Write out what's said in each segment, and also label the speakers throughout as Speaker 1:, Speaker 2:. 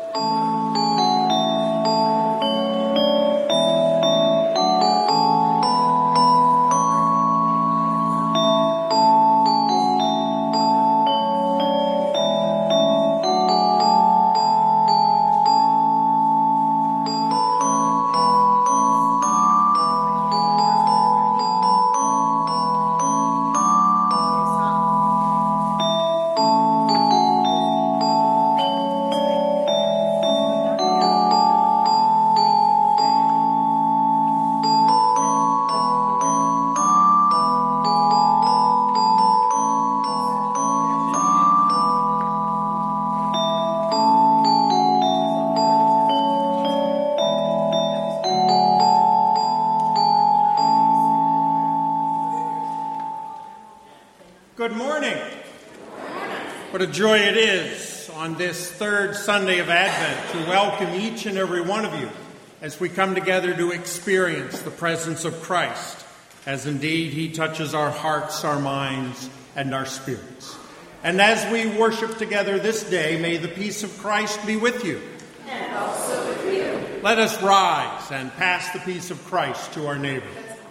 Speaker 1: Good morning. What a joy it is on this third Sunday of Advent to welcome each and every one of you as we come together to experience the presence of Christ, as indeed he touches our hearts, our minds, and our spirits. And as we worship together this day, may the peace of Christ be with you.
Speaker 2: And also with you.
Speaker 1: Let us rise and pass the peace of Christ to our neighbor.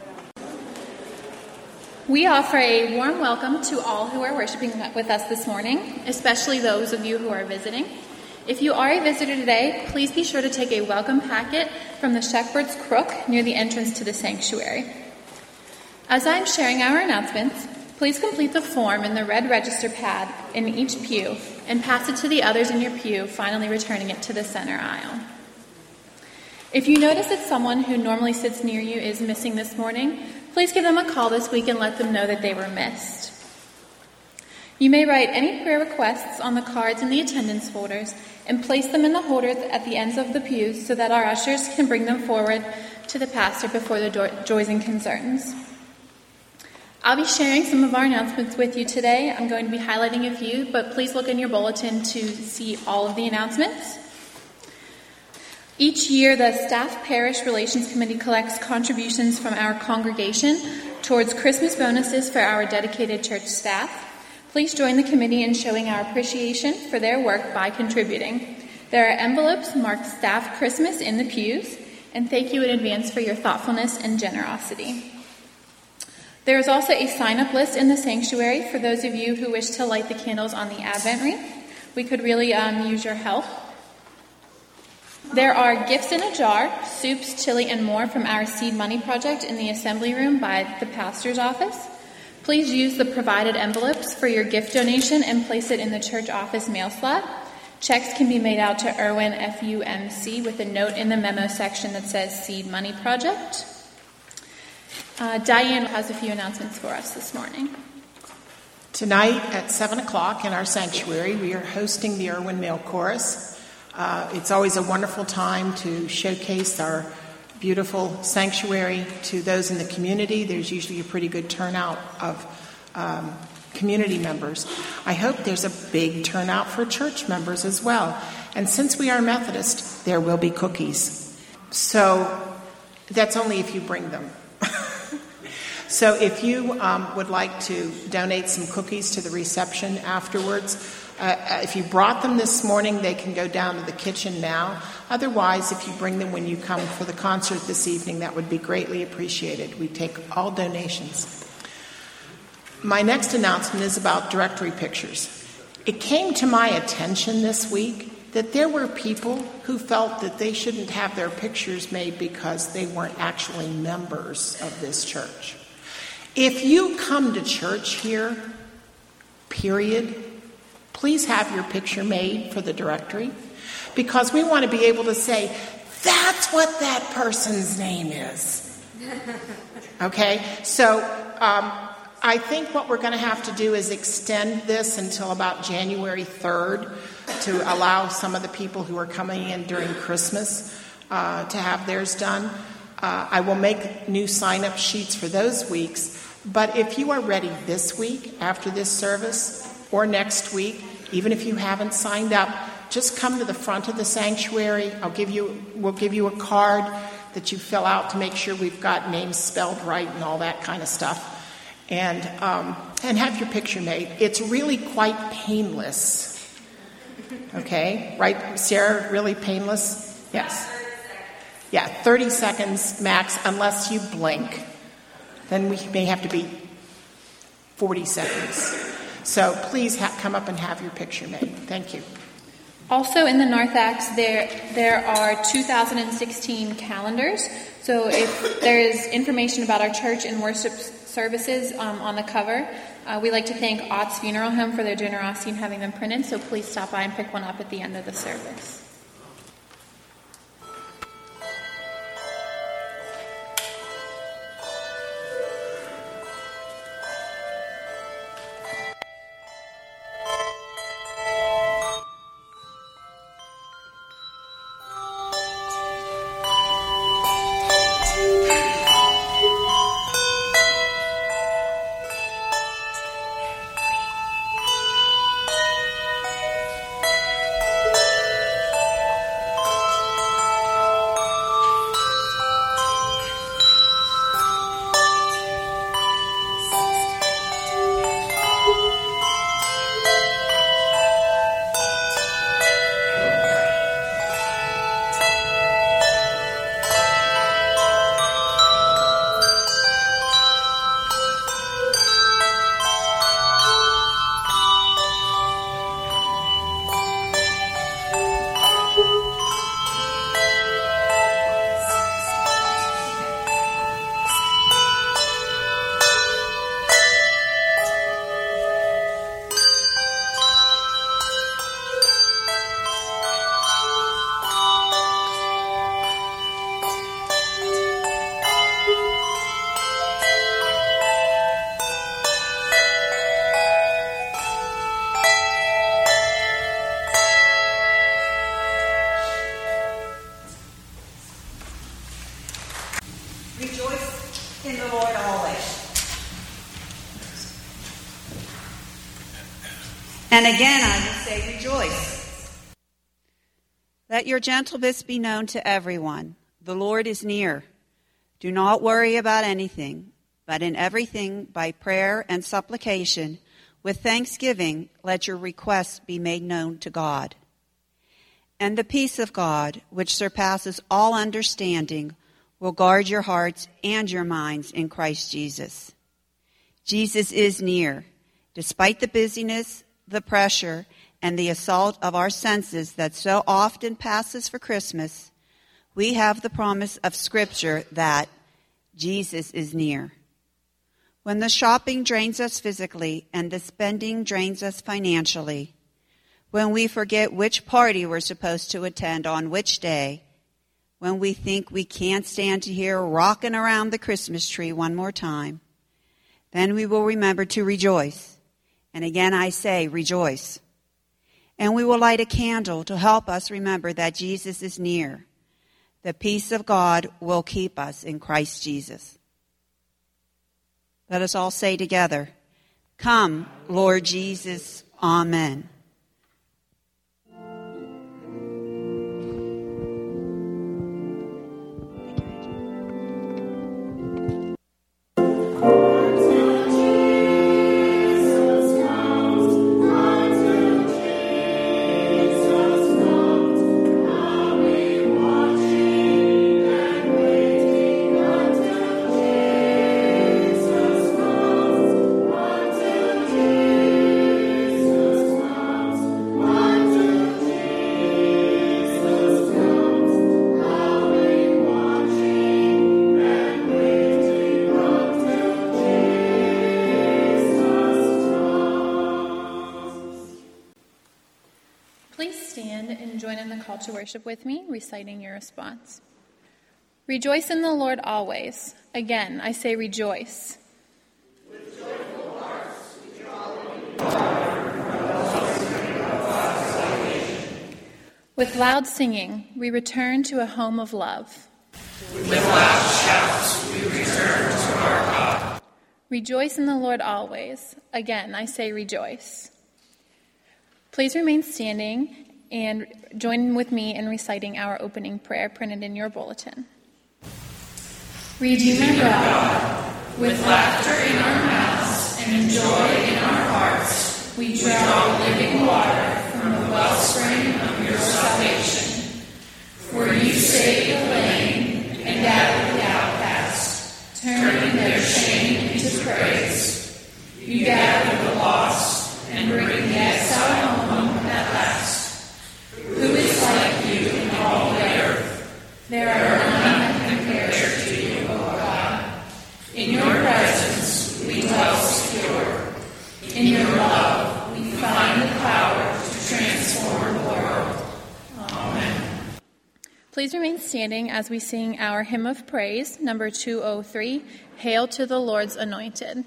Speaker 3: We offer a warm welcome to all who are worshiping with us this morning, especially those of you who are visiting. If you are a visitor today, please be sure to take a welcome packet from the Shepherd's Crook near the entrance to the sanctuary. As I'm sharing our announcements, please complete the form in the red register pad in each pew and pass it to the others in your pew, finally returning it to the center aisle. If you notice that someone who normally sits near you is missing this morning, please give them a call this week and let them know that they were missed. You may write any prayer requests on the cards in the attendance folders and place them in the holders at the ends of the pews so that our ushers can bring them forward to the pastor before the joys and concerns. I'll be sharing some of our announcements with you today. I'm going to be highlighting a few, but please look in your bulletin to see all of the announcements. Each year, the Staff Parish Relations Committee collects contributions from our congregation towards Christmas bonuses for our dedicated church staff. Please join the committee in showing our appreciation for their work by contributing. There are envelopes marked Staff Christmas in the pews, and thank you in advance for your thoughtfulness and generosity. There is also a sign-up list in the sanctuary for those of you who wish to light the candles on the Advent wreath. We could really use your help. There are gifts in a jar, soups, chili, and more from our Seed Money Project in the assembly room by the pastor's office. Please use the provided envelopes for your gift donation and place it in the church office mail slot. Checks can be made out to Irwin FUMC with a note in the memo section that says Seed Money Project. Diane has a few announcements for us this morning.
Speaker 4: Tonight at 7 o'clock in our sanctuary, we are hosting the Irwin Male Chorus. It's always a wonderful time to showcase our beautiful sanctuary to those in the community. There's usually a pretty good turnout of community members. I hope there's a big turnout for church members as well. And since we are Methodist, there will be cookies. So that's only if you bring them. So if you would like to donate some cookies to the reception afterwards, if you brought them this morning, they can go down to the kitchen now. Otherwise, if you bring them when you come for the concert this evening, that would be greatly appreciated. We take all donations. My next announcement is about directory pictures. It came to my attention this week that there were people who felt that they shouldn't have their pictures made because they weren't actually members of this church. If you come to church here, period, please have your picture made for the directory, because we want to be able to say, that's what that person's name is. Okay? So I think what we're going to have to do is extend this until about January 3rd to allow some of the people who are coming in during Christmas to have theirs done. I will make new sign-up sheets for those weeks. But if you are ready this week after this service or next week, even if you haven't signed up, just come to the front of the sanctuary. We'll give you a card that you fill out to make sure we've got names spelled right and all that kind of stuff. And have your picture made. It's really quite painless. Okay, right, Sarah, really painless? Yes. Yeah, 30 seconds max, unless you blink. Then we may have to be 40 seconds. So please come up and have your picture made. Thank you.
Speaker 3: Also in the narthex, there are 2016 calendars. So if there is information about our church and worship services on the cover, we like to thank Ott's Funeral Home for their generosity in having them printed. So please stop by and pick one up at the end of the service.
Speaker 2: And again, I will say, rejoice. Let your gentleness be known to everyone. The Lord is near. Do not worry about anything, but in everything, by prayer and supplication, with thanksgiving, let your requests be made known to God. And the peace of God, which surpasses all understanding, will guard your hearts and your minds in Christ Jesus. Jesus is near. Despite the busyness, the pressure, and the assault of our senses that so often passes for Christmas, we have the promise of Scripture that Jesus is near. When the shopping drains us physically and the spending drains us financially, when we forget which party we're supposed to attend on which day, when we think we can't stand to hear rocking around the Christmas tree one more time, then we will remember to rejoice. And again I say, rejoice. And we will light a candle to help us remember that Jesus is near. The peace of God will keep us in Christ Jesus. Let us all say together, come, Lord Jesus, amen.
Speaker 3: To worship with me, reciting your response. Rejoice in the Lord always. Again, I say rejoice.
Speaker 5: With joyful hearts, we draw
Speaker 3: With loud singing, we return to a home of love.
Speaker 5: With loud shouts, we return to our God.
Speaker 3: Rejoice in the Lord always. Again, I say rejoice. Please remain standing and join with me in reciting our opening prayer printed in your bulletin. Redeemer God, with laughter in our mouths and joy in our hearts, we draw living water from the
Speaker 5: wellspring of your salvation. For you save the lame and gather the outcast, turning their shame into praise. You gather the lost and bring the exile home at last. Who is like you in all the earth? There are none that compare to you, O God. In your presence we dwell secure. In your love we find the power to transform the world. Amen.
Speaker 3: Please remain standing as we sing our hymn of praise, number 203, Hail to the Lord's Anointed.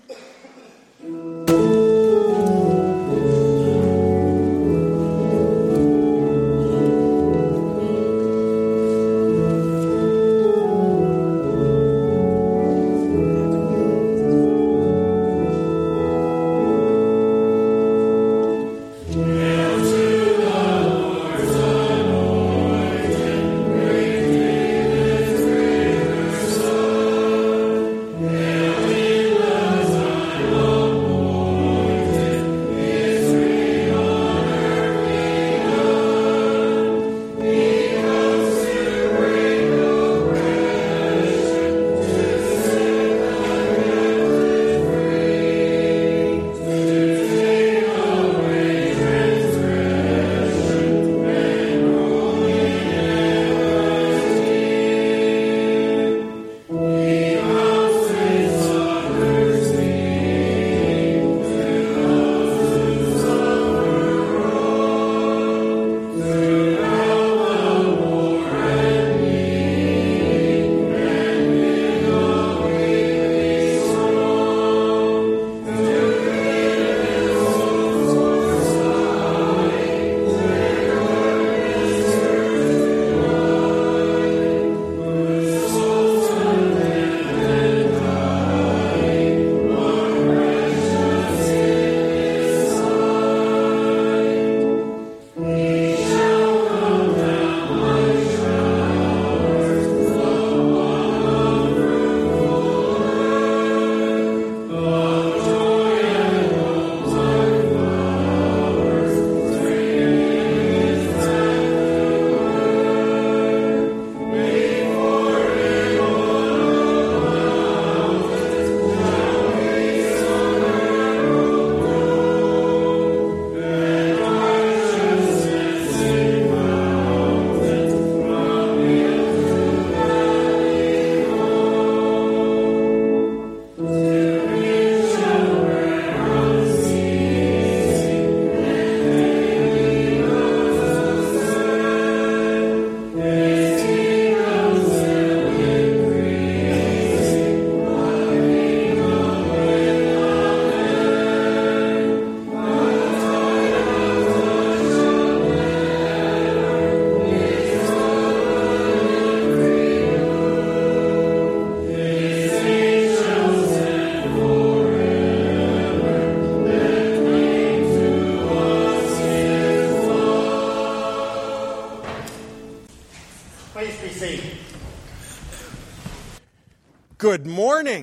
Speaker 1: Good morning.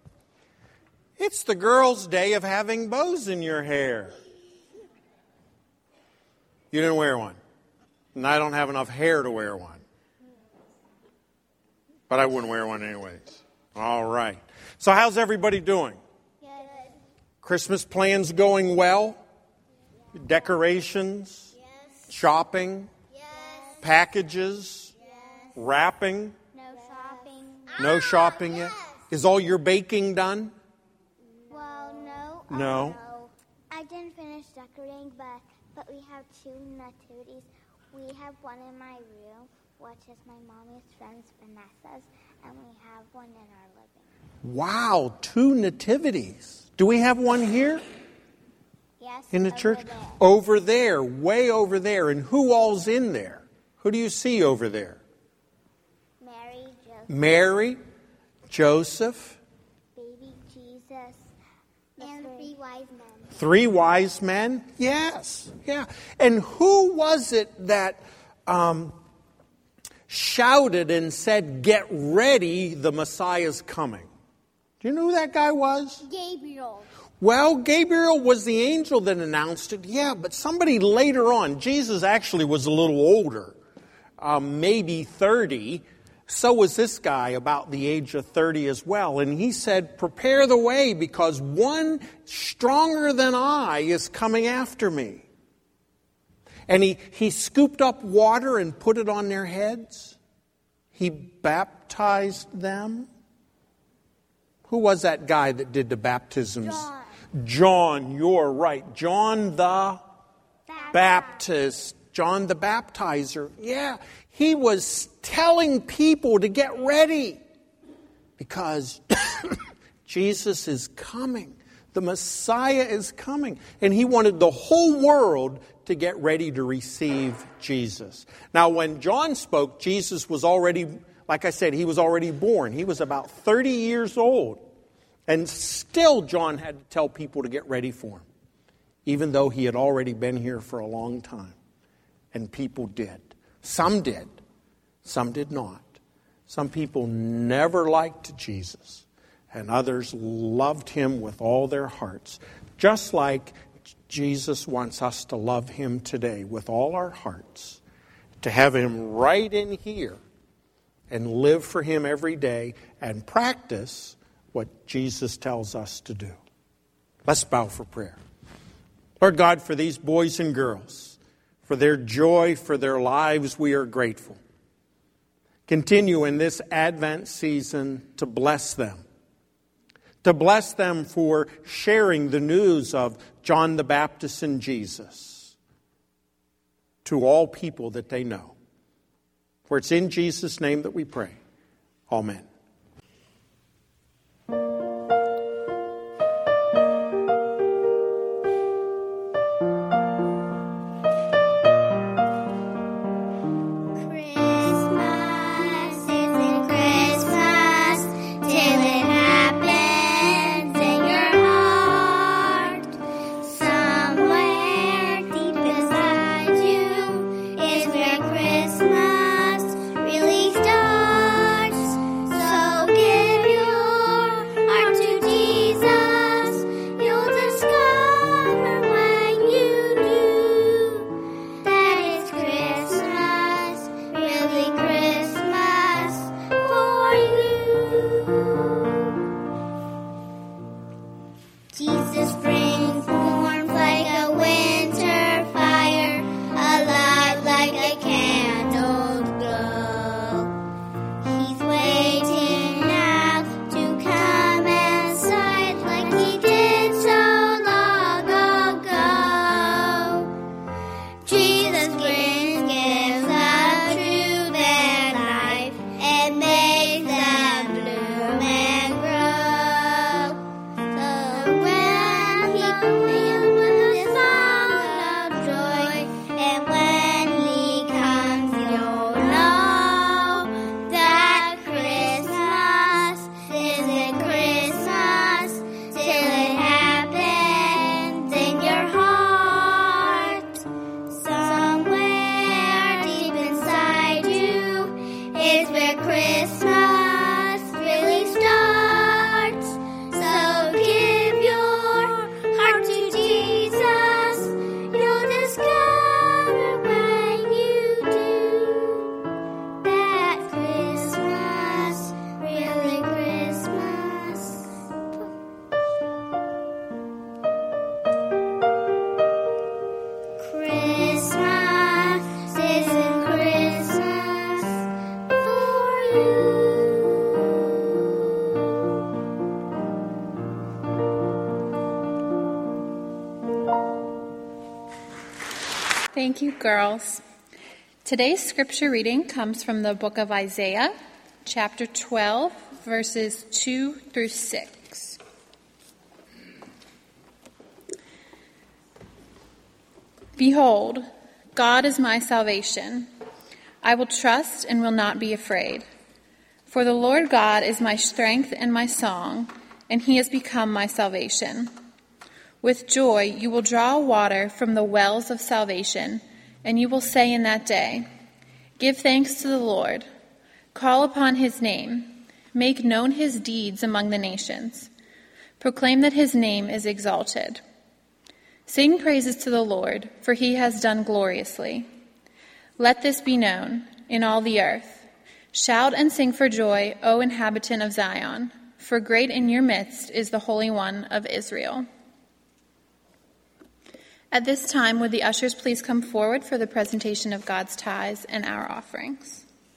Speaker 1: It's the girls' day of having bows in your hair. You didn't wear one. And I don't have enough hair to wear one. But I wouldn't wear one anyways. All right. So how's everybody doing?
Speaker 6: Good.
Speaker 1: Christmas plans going well?
Speaker 6: Yes.
Speaker 1: Decorations?
Speaker 6: Yes.
Speaker 1: Shopping?
Speaker 6: Yes.
Speaker 1: Packages?
Speaker 6: Yes.
Speaker 1: Wrapping?
Speaker 6: No shopping.
Speaker 1: No shopping yet?
Speaker 6: Yes.
Speaker 1: Is all your baking done?
Speaker 6: Well, no.
Speaker 1: No.
Speaker 6: I didn't finish decorating, but we have 2 nativities. We have one in my room, which is my mommy's friend's Vanessa's, and we have one in our living room.
Speaker 1: Wow, 2 nativities. Do we have one here?
Speaker 6: Yes.
Speaker 1: In the church?
Speaker 6: There.
Speaker 1: Over there, way over there. And who all's in there? Who do you see over there?
Speaker 6: Mary, Joseph.
Speaker 1: Mary, Joseph,
Speaker 6: Baby Jesus, and 3 wise men.
Speaker 1: 3 wise men? Yes, yeah. And who was it that shouted and said, "Get ready, the Messiah's coming"? Do you know who that guy was?
Speaker 6: Gabriel.
Speaker 1: Well, Gabriel was the angel that announced it. Yeah, but somebody later on, Jesus actually was a little older, maybe 30. So was this guy, about the age of 30 as well. And he said, prepare the way because one stronger than I is coming after me. And he scooped up water and put it on their heads. He baptized them. Who was that guy that did the baptisms? John, you're right. John the Baptist. John the Baptizer. Yeah, he was telling people to get ready because Jesus is coming. The Messiah is coming. And he wanted the whole world to get ready to receive Jesus. Now, when John spoke, Jesus was already, like I said, he was already born. He was about 30 years old. And still John had to tell people to get ready for him, even though he had already been here for a long time. And people did. Some did. Some did not. Some people never liked Jesus. And others loved him with all their hearts. Just like Jesus wants us to love him today with all our hearts. To have him right in here. And live for him every day. And practice what Jesus tells us to do. Let's bow for prayer. Lord God, for these boys and girls, for their joy, for their lives, we are grateful. Continue in this Advent season to bless them. To bless them for sharing the news of John the Baptist and Jesus to all people that they know. For it's in Jesus' name that we pray. Amen.
Speaker 3: Thank you, girls. Today's scripture reading comes from the book of Isaiah, chapter 12, verses 2 through 6. Behold, God is my salvation. I will trust and will not be afraid. For the Lord God is my strength and my song, and he has become my salvation. With joy you will draw water from the wells of salvation, and you will say in that day, give thanks to the Lord. Call upon his name. Make known his deeds among the nations. Proclaim that his name is exalted. Sing praises to the Lord, for he has done gloriously. Let this be known in all the earth. Shout and sing for joy, O inhabitant of Zion, for great in your midst is the Holy One of Israel. At this time, would the ushers please come forward for the presentation of God's tithes and our offerings.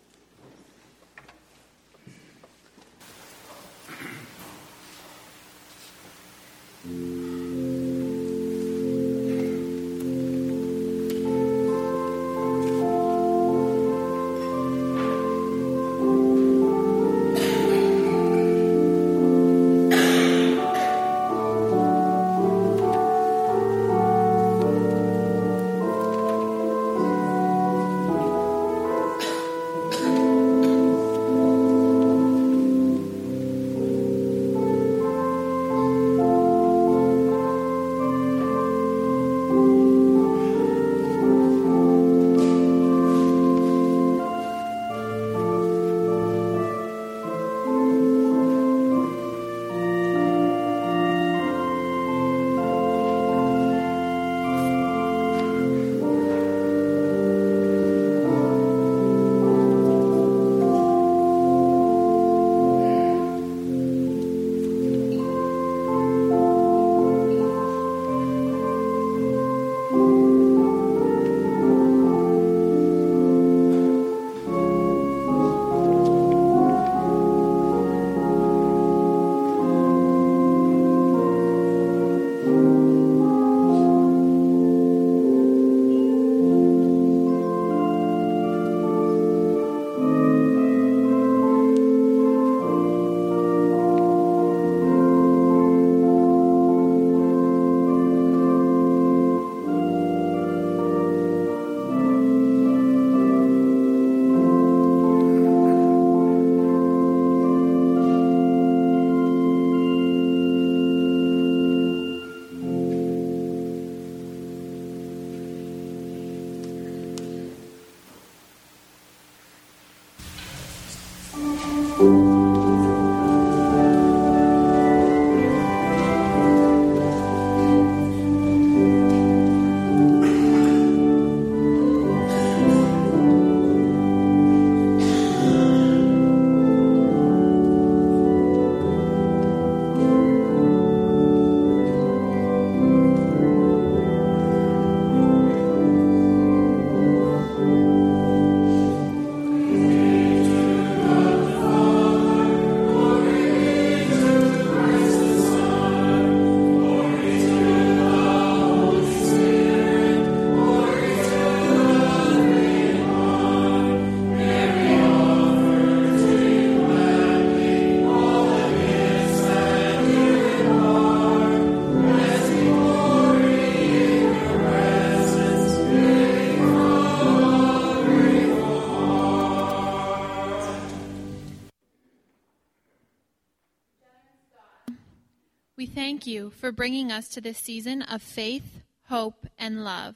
Speaker 3: We thank you for bringing us to this season of faith, hope, and love.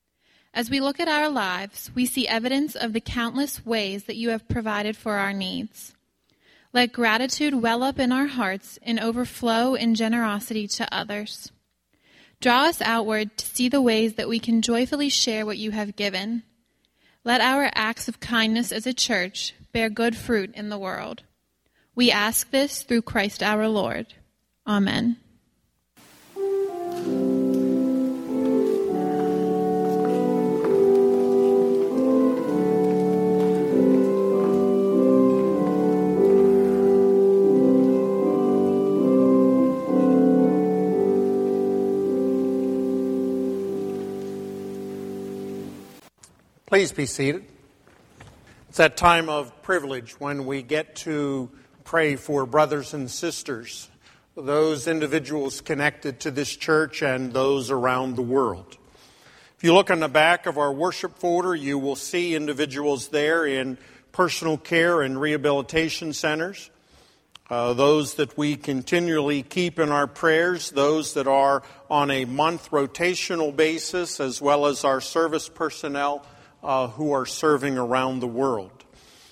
Speaker 3: As we look at our lives, we see evidence of the countless ways that you have provided for our needs. Let gratitude well up in our hearts and overflow in generosity to others. Draw us outward to see the ways that we can joyfully share what you have given. Let our acts of kindness as a church bear good fruit in the world. We ask this through Christ our Lord. Amen.
Speaker 1: Please be seated. It's that time of privilege when we get to pray for brothers and sisters, those individuals connected to this church and those around the world. If you look on the back of our worship folder, you will see individuals there in personal care and rehabilitation centers, those that we continually keep in our prayers, those that are on a month rotational basis, as well as our service personnel who are serving around the world.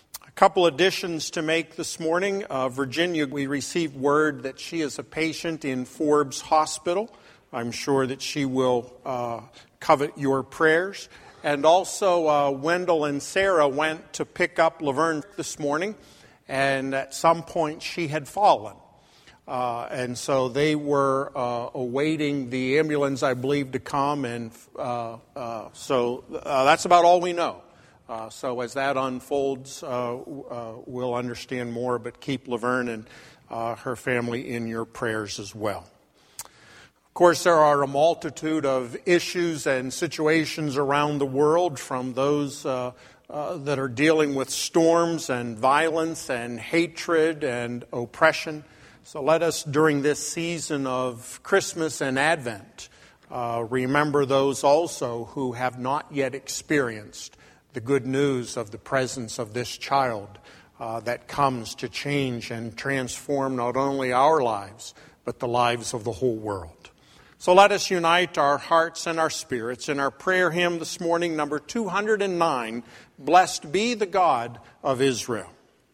Speaker 1: couple additions to make this morning. Virginia, we received word that she is a patient in Forbes Hospital. I'm sure that she will covet your prayers. And also, Wendell and Sarah went to pick up Laverne this morning, and at some point she had fallen. And so they were awaiting the ambulance, I believe, to come, and so that's about all we know. So as that unfolds, we'll understand more, but keep Laverne and her family in your prayers as well. Of course, there are a multitude of issues and situations around the world, from those that are dealing with storms and violence and hatred and oppression. So let us, during this season of Christmas and Advent, remember those also who have not yet experienced the good news of the presence of this child that comes to change and transform not only our lives, but the lives of the whole world. So let us unite our hearts and our spirits in our prayer hymn this morning, number 209, Blessed Be the God of Israel.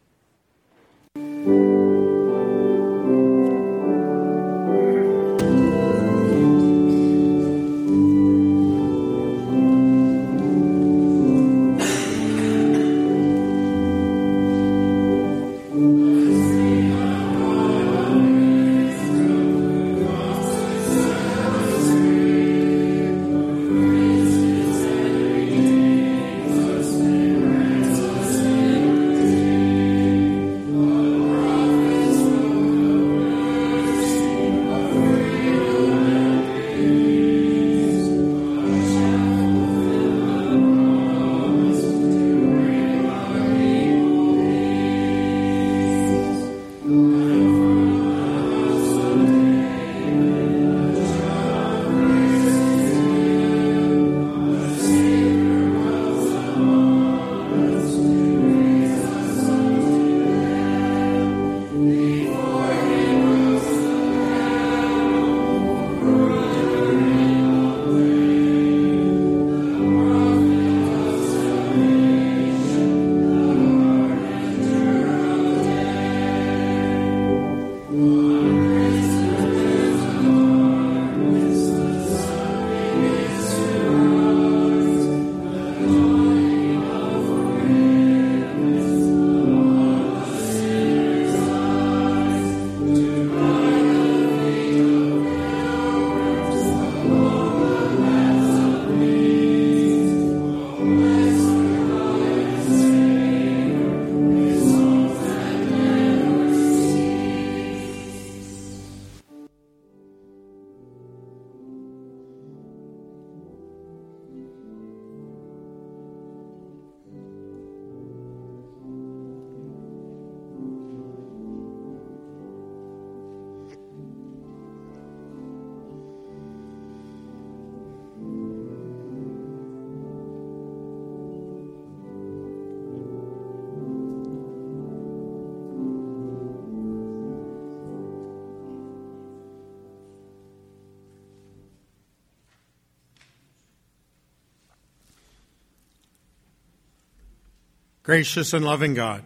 Speaker 1: Gracious and loving God,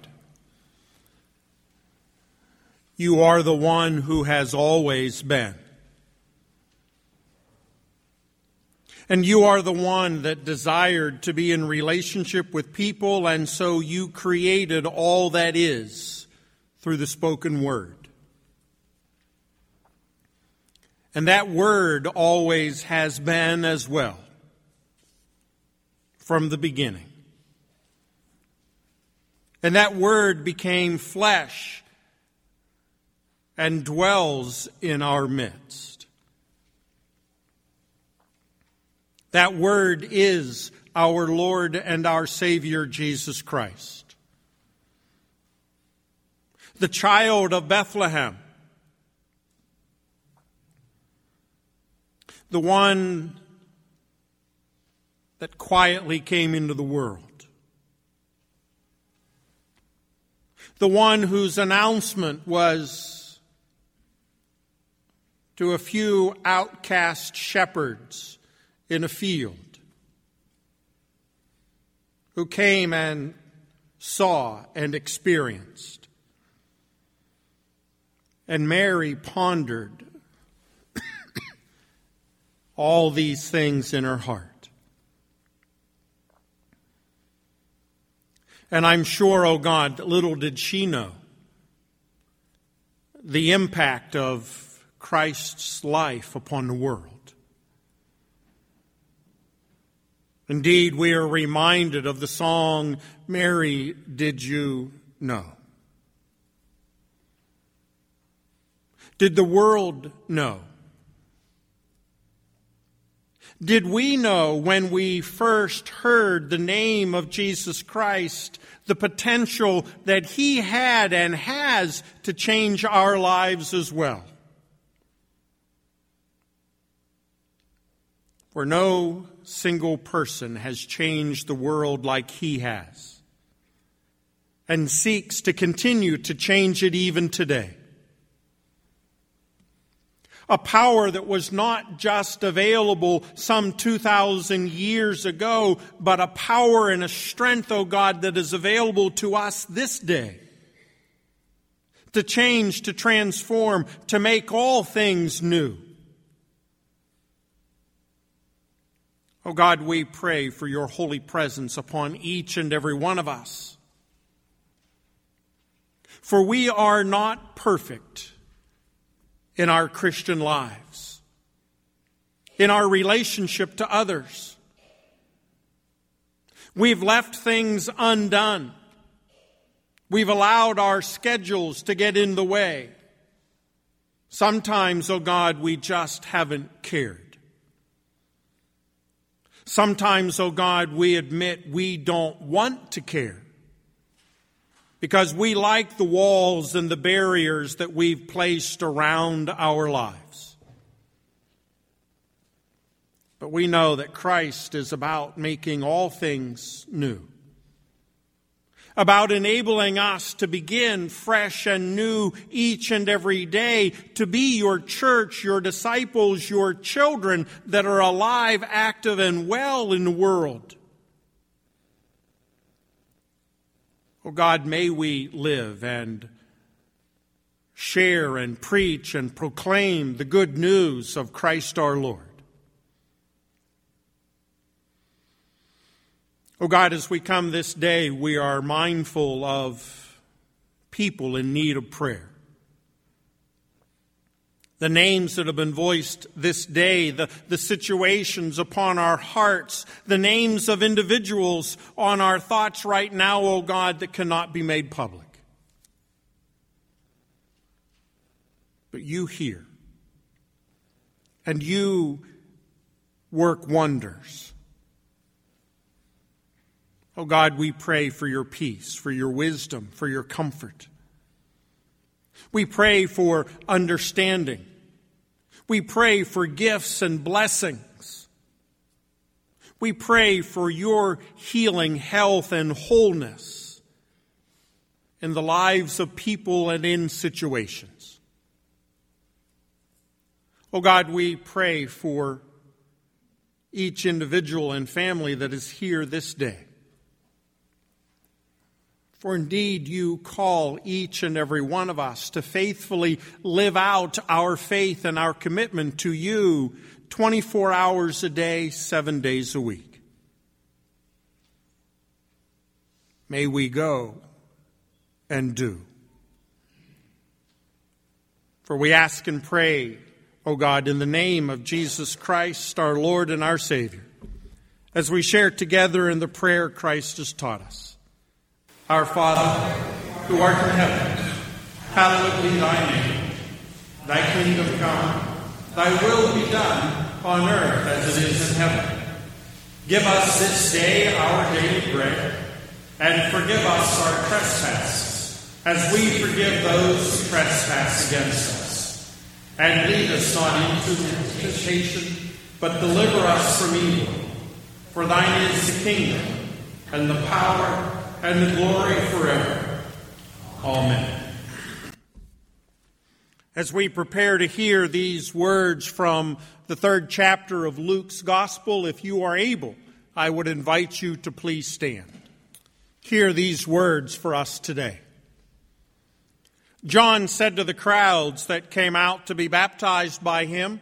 Speaker 1: you are the one who has always been. And you are the one that desired to be in relationship with people, and so you created all that is through the spoken word. And that word always has been as well, from the beginning. And that word became flesh and dwells in our midst. That word is our Lord and our Savior, Jesus Christ. The child of Bethlehem. The one that quietly came into the world. The one whose announcement was to a few outcast shepherds in a field, who came and saw, and experienced. And Mary pondered all these things in her heart. And I'm sure, oh God, little did she know the impact of Christ's life upon the world. Indeed, we are reminded of the song, "Mary, Did You Know?" Did the world know? Did we know when we first heard the name of Jesus Christ the potential that He had and has to change our lives as well? For no single person has changed the world like He has, and seeks to continue to change it even today. A power that was not just available some 2,000 years ago, but a power and a strength, oh God, that is available to us this day. To change, to transform, to make all things new. Oh God, we pray for your holy presence upon each and every one of us. For we are not perfect in our Christian lives, in our relationship to others. We've left things undone. We've allowed our schedules to get in the way. Sometimes, oh God, we just haven't cared. Sometimes, oh God, we admit we don't want to care, because we like the walls and the barriers that we've placed around our lives. But we know that Christ is about making all things new, about enabling us to begin fresh and new each and every day, to be your church, your disciples, your children that are alive, active, and well in the world. Oh God, may we live and share and preach and proclaim the good news of Christ our Lord. Oh God, as we come this day, we are mindful of people in need of prayer. The names that have been voiced this day, the situations upon our hearts, the names of individuals on our thoughts right now, oh God, that cannot be made public. But you hear, and you work wonders. Oh God, we pray for your peace, for your wisdom, for your comfort. We pray for understanding. We pray for gifts and blessings. We pray for your healing, health, and wholeness in the lives of people and in situations. Oh God, we pray for each individual and family that is here this day. For indeed, you call each and every one of us to faithfully live out our faith and our commitment to you 24 hours a day, 7 days a week. May we go and do. For we ask and pray, O God, in the name of Jesus Christ, our Lord and our Savior, as we share together in the prayer Christ has taught us. Our Father, who art in heaven, hallowed be thy name. Thy kingdom come, thy will be done on earth as it is in heaven. Give us this day our daily bread, and forgive us our trespasses, as we forgive those who trespass against us. And lead us not into temptation, but deliver us from evil. For thine is the kingdom, and the power, and the glory forever. Amen. As we prepare to hear these words from the 3rd chapter of Luke's Gospel, if you are able, I would invite you to please stand. hear these words for us today. John said to the crowds that came out to be baptized by him,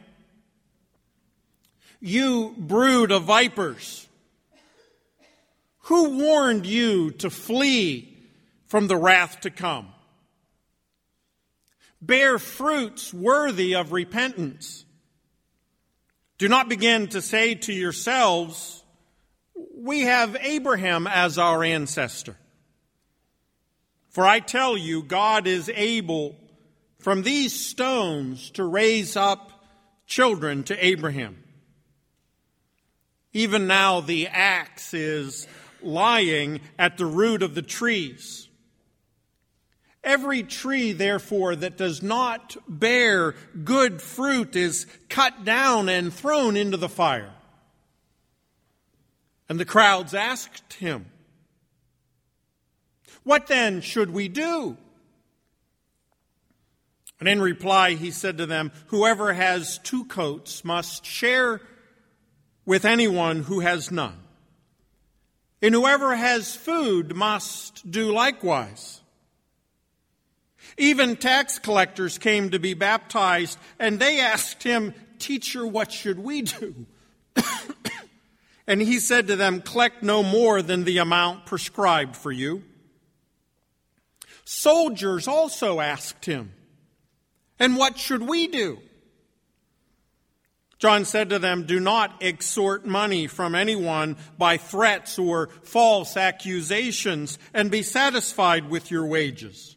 Speaker 1: "You brood of vipers, who warned you to flee from the wrath to come? Bear fruits worthy of repentance. Do not begin to say to yourselves, 'We have Abraham as our ancestor.' For I tell you, God is able from these stones to raise up children to Abraham. Even now the axe is lying at the root of the trees. Every tree, therefore, that does not bear good fruit is cut down and thrown into the fire." And the crowds asked him, "What then should we do?" And in reply he said to them, "Whoever has 2 coats must share with anyone who has none. And whoever has food must do likewise." Even tax collectors came to be baptized, and they asked him, "Teacher, what should we do?" And he said to them, "Collect no more than the amount prescribed for you." Soldiers also asked him, "And what should we do?" John said to them, "Do not extort money from anyone by threats or false accusations, and be satisfied with your wages."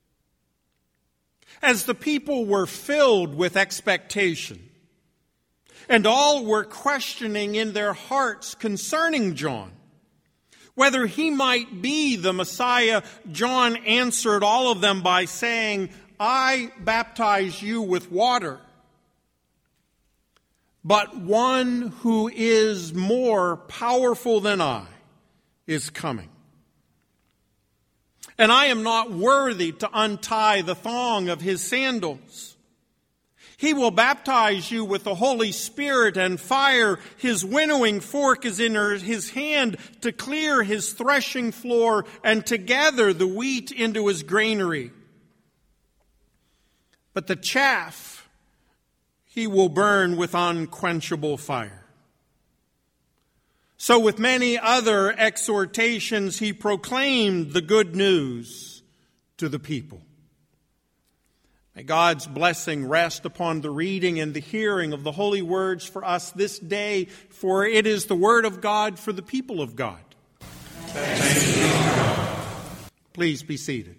Speaker 1: As the people were filled with expectation, and all were questioning in their hearts concerning John, whether he might be the Messiah, John answered all of them by saying, "I baptize you with water, but one who is more powerful than I is coming. And I am not worthy to untie the thong of his sandals. He will baptize you with the Holy Spirit and fire. His winnowing fork is in his hand to clear his threshing floor and to gather the wheat into his granary. But the chaff he will burn with unquenchable fire." So with many other exhortations, he proclaimed the good news to the people. May God's blessing rest upon the reading and the hearing of the holy words for us this day, for it is the word of God for the people of God.
Speaker 5: Thanks be to God.
Speaker 1: Please be seated.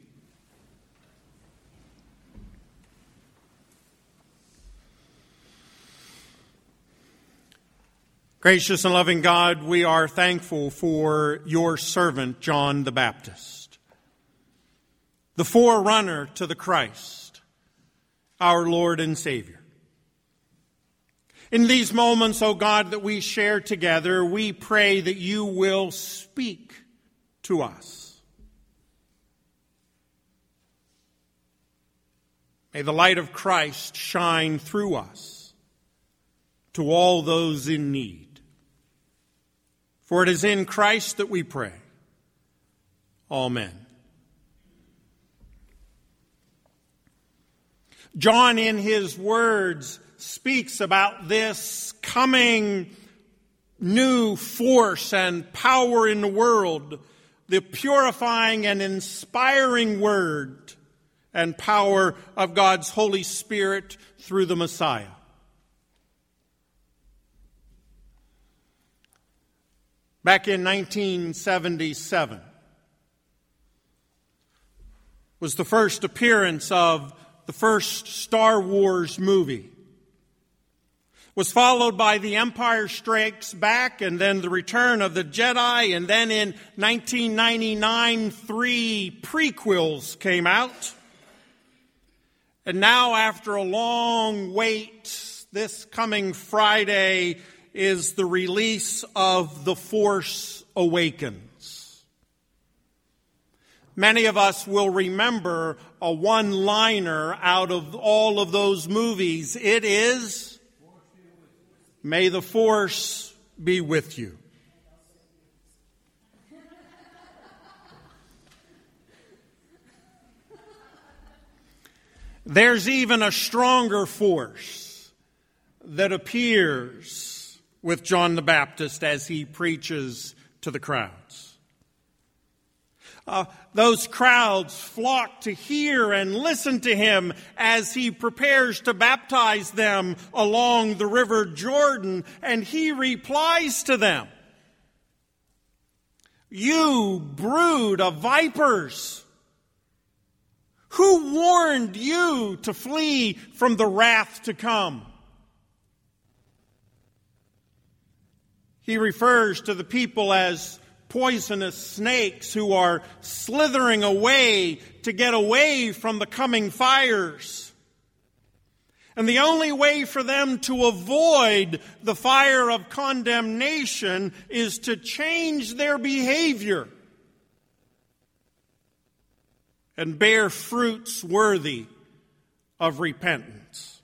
Speaker 1: Gracious and loving God, we are thankful for your servant, John the Baptist, the forerunner to the Christ, our Lord and Savior. In these moments, O God, that we share together, we pray that you will speak to us. May the light of Christ shine through us to all those in need. For it is in Christ that we pray. Amen. John, in his words, speaks about this coming new force and power in the world, the purifying and inspiring word and power of God's Holy Spirit through the Messiah. Back in 1977 was the first appearance of the first Star Wars movie. It was followed by The Empire Strikes Back, and then The Return of the Jedi, and then in 1999, 3 prequels came out. And now, after a long wait, this coming Friday is the release of The Force Awakens. Many of us will remember a one-liner out of all of those movies. It is, "May the Force be with you." There's even a stronger force that appears with John the Baptist as he preaches to the crowds. Those crowds flock to hear and listen to him as he prepares to baptize them along the river Jordan, and he replies to them, "You brood of vipers! Who warned you to flee from the wrath to come?" He refers to the people as poisonous snakes who are slithering away to get away from the coming fires. And the only way for them to avoid the fire of condemnation is to change their behavior and bear fruits worthy of repentance.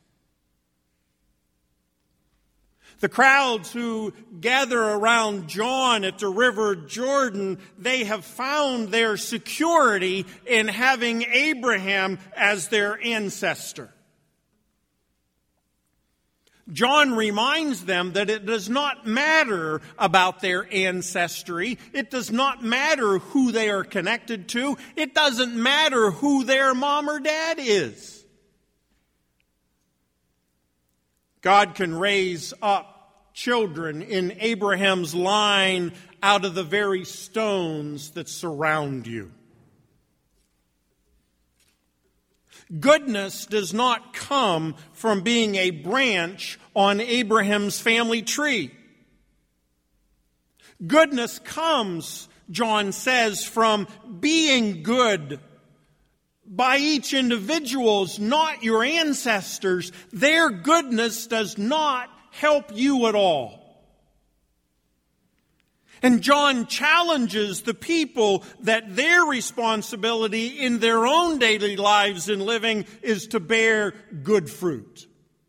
Speaker 1: The crowds who gather around John at the river Jordan, they have found their security in having Abraham as their ancestor. John reminds them that it does not matter about their ancestry. It does not matter who they are connected to. It doesn't matter who their mom or dad is. God can raise up children in Abraham's line out of the very stones that surround you. Goodness does not come from being a branch on Abraham's family tree. Goodness comes, John says, from being good by each individual's, not your ancestors. Their goodness does not help you at all. And John challenges the people that their responsibility in their own daily lives and living is to bear good fruit.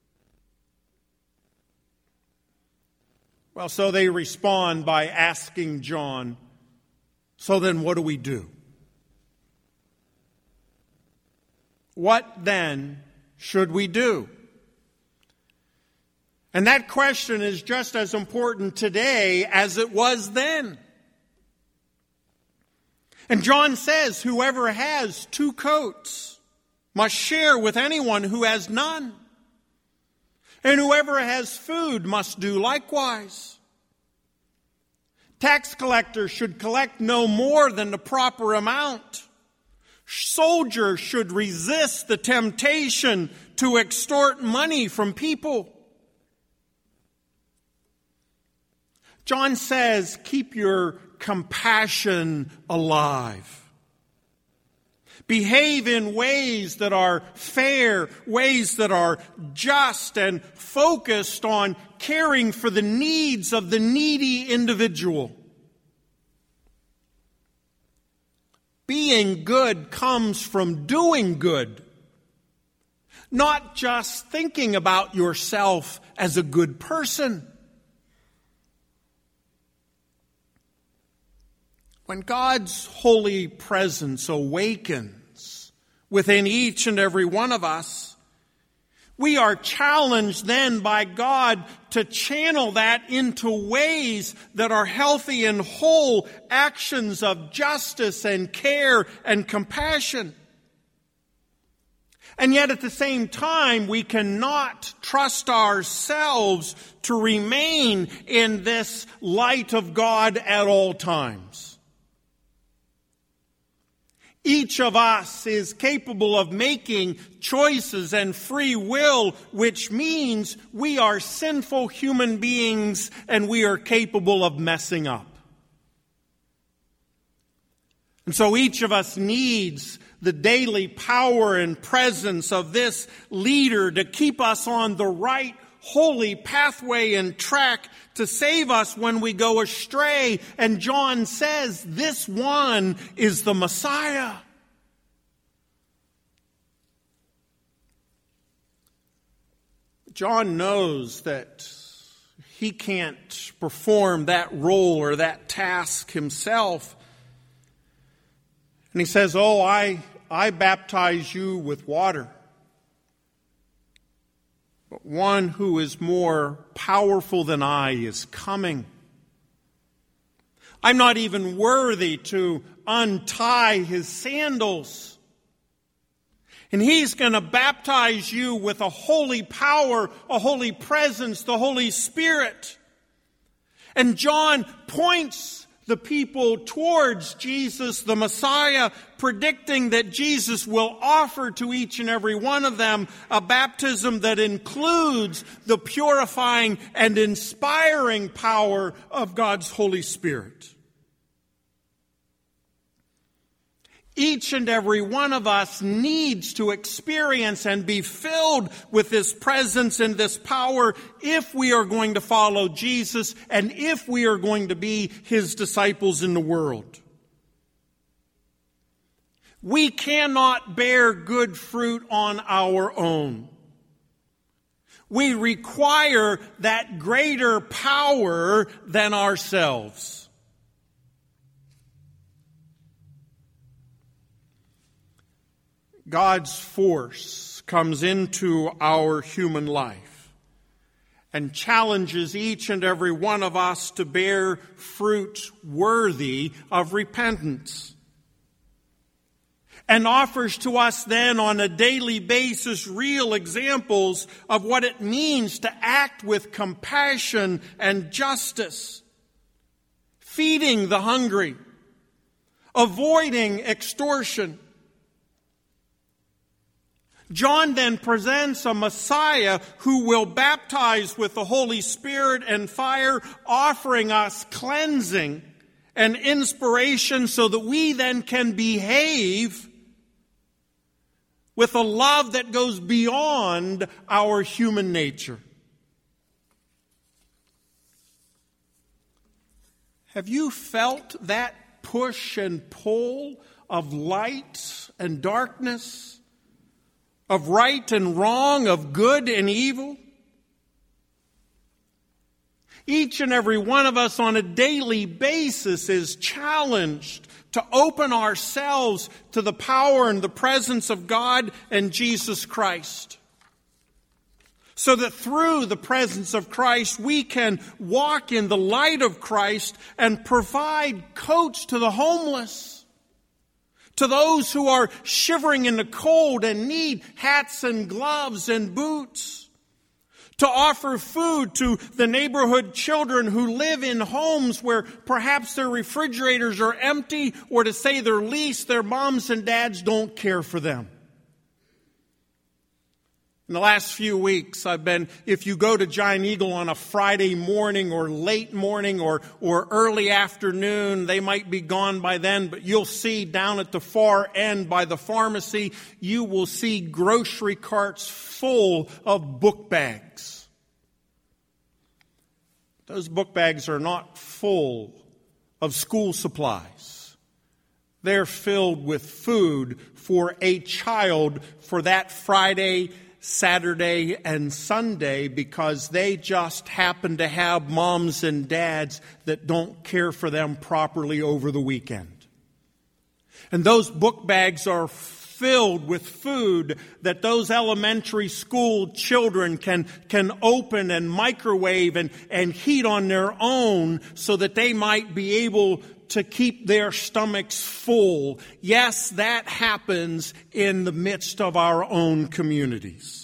Speaker 1: Well, so they respond by asking John, "So then what do we do?" What then should we do? And that question is just as important today as it was then. And John says, whoever has 2 coats must share with anyone who has none. And whoever has food must do likewise. Tax collectors should collect no more than the proper amount. Soldiers should resist the temptation to extort money from people. John says, keep your compassion alive. Behave in ways that are fair, ways that are just, and focused on caring for the needs of the needy individual. Being good comes from doing good, not just thinking about yourself as a good person. When God's holy presence awakens within each and every one of us, we are challenged then by God to channel that into ways that are healthy and whole actions of justice and care and compassion. And yet at the same time, we cannot trust ourselves to remain in this light of God at all times. Each of us is capable of making choices and free will, which means we are sinful human beings and we are capable of messing up. And so each of us needs the daily power and presence of this leader to keep us on the right holy pathway and track to save us when we go astray. And John says this one is the Messiah. John knows that he can't perform that role or that task himself. And he says, I baptize you with water. But one who is more powerful than I is coming. I'm not even worthy to untie his sandals. And he's going to baptize you with a holy power, a holy presence, the Holy Spirit. And John points the people towards Jesus, the Messiah, predicting that Jesus will offer to each and every one of them a baptism that includes the purifying and inspiring power of God's Holy Spirit. Each and every one of us needs to experience and be filled with this presence and this power if we are going to follow Jesus and if we are going to be his disciples in the world. We cannot bear good fruit on our own. We require that greater power than ourselves. God's force comes into our human life and challenges each and every one of us to bear fruit worthy of repentance, and offers to us then on a daily basis real examples of what it means to act with compassion and justice, feeding the hungry, avoiding extortion. John then presents a Messiah who will baptize with the Holy Spirit and fire, offering us cleansing and inspiration so that we then can behave with a love that goes beyond our human nature. Have you felt that push and pull of light and darkness, of right and wrong, of good and evil? Each and every one of us on a daily basis is challenged to open ourselves to the power and the presence of God and Jesus Christ, so that through the presence of Christ we can walk in the light of Christ and provide coats to the homeless, to those who are shivering in the cold and need hats and gloves and boots, to offer food to the neighborhood children who live in homes where perhaps their refrigerators are empty, or to say their least, their moms and dads don't care for them. In the last few weeks, if you go to Giant Eagle on a Friday morning or late morning or early afternoon, they might be gone by then, but you'll see down at the far end by the pharmacy, you will see grocery carts full of book bags. Those book bags are not full of school supplies. They're filled with food for a child for that Friday, Saturday, and Sunday, because they just happen to have moms and dads that don't care for them properly over the weekend. And those book bags are filled with food that those elementary school children can open and microwave and heat on their own so that they might be able to keep their stomachs full. Yes, that happens in the midst of our own communities.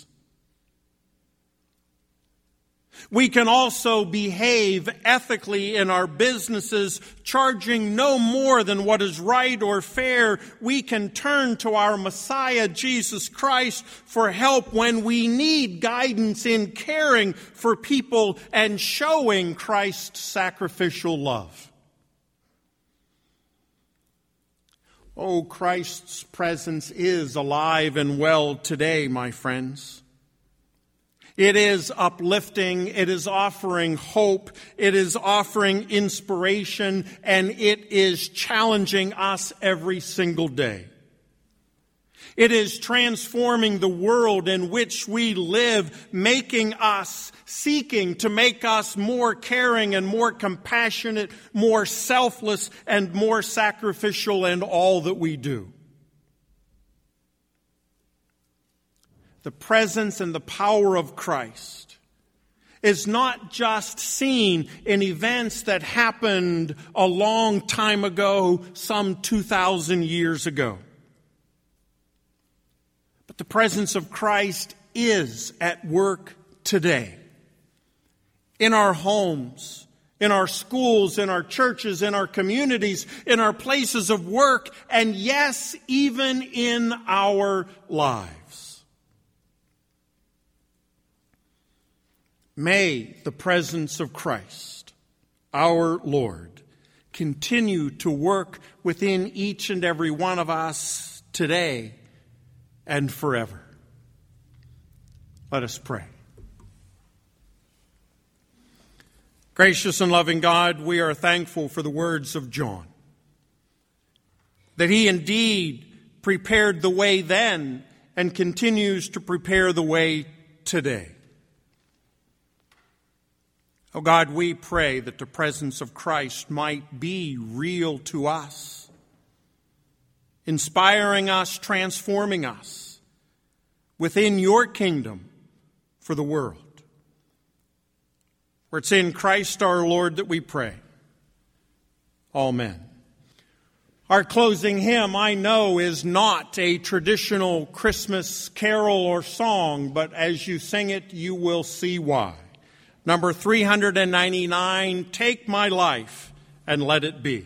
Speaker 1: We can also behave ethically in our businesses, charging no more than what is right or fair. We can turn to our Messiah, Jesus Christ, for help when we need guidance in caring for people and showing Christ's sacrificial love. Oh, Christ's presence is alive and well today, my friends. It is uplifting, it is offering hope, it is offering inspiration, and it is challenging us every single day. It is transforming the world in which we live, seeking to make us more caring and more compassionate, more selfless and more sacrificial in all that we do. the presence and the power of Christ is not just seen in events that happened a long time ago, some 2,000 years ago. But the presence of Christ is at work today. In our homes, in our schools, in our churches, in our communities, in our places of work, and yes, even in our lives. May the presence of Christ, our Lord, continue to work within each and every one of us today and forever. Let us pray. Gracious and loving God, we are thankful for the words of John, that he indeed prepared the way then and continues to prepare the way today. Oh God, we pray that the presence of Christ might be real to us, inspiring us, transforming us within your kingdom for the world. For it's in Christ our Lord that we pray. Amen. Our closing hymn, I know, is not a traditional Christmas carol or song, but as you sing it, you will see why. Number 399, Take My Life and Let It Be.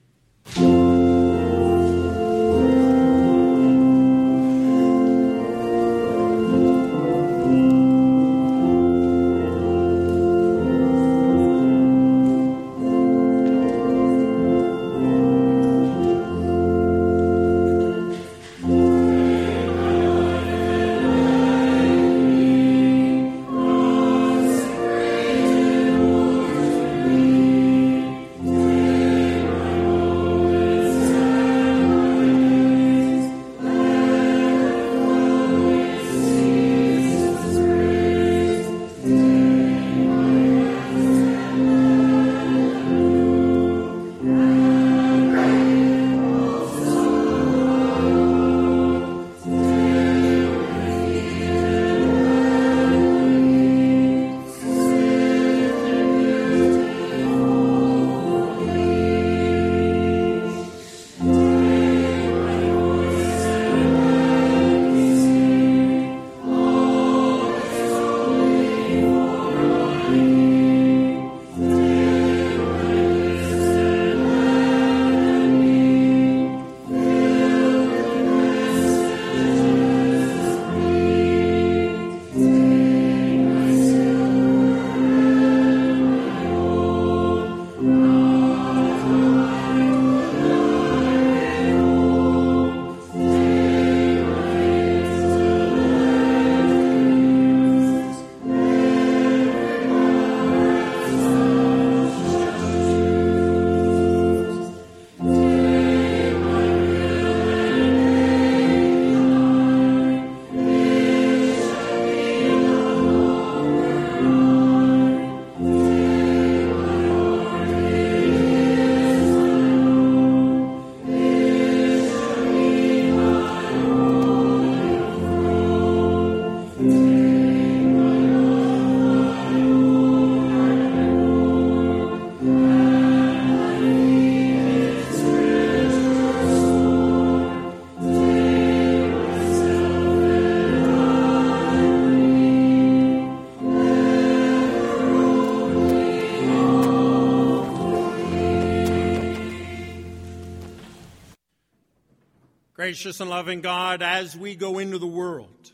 Speaker 1: Gracious and loving God, as we go into the world,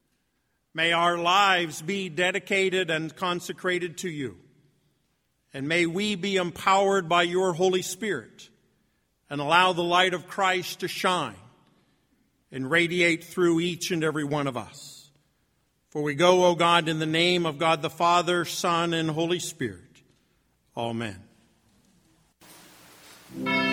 Speaker 1: may our lives be dedicated and consecrated to you. And may we be empowered by your Holy Spirit and allow the light of Christ to shine and radiate through each and every one of us. For we go, O God, in the name of God the Father, Son, and Holy Spirit. Amen.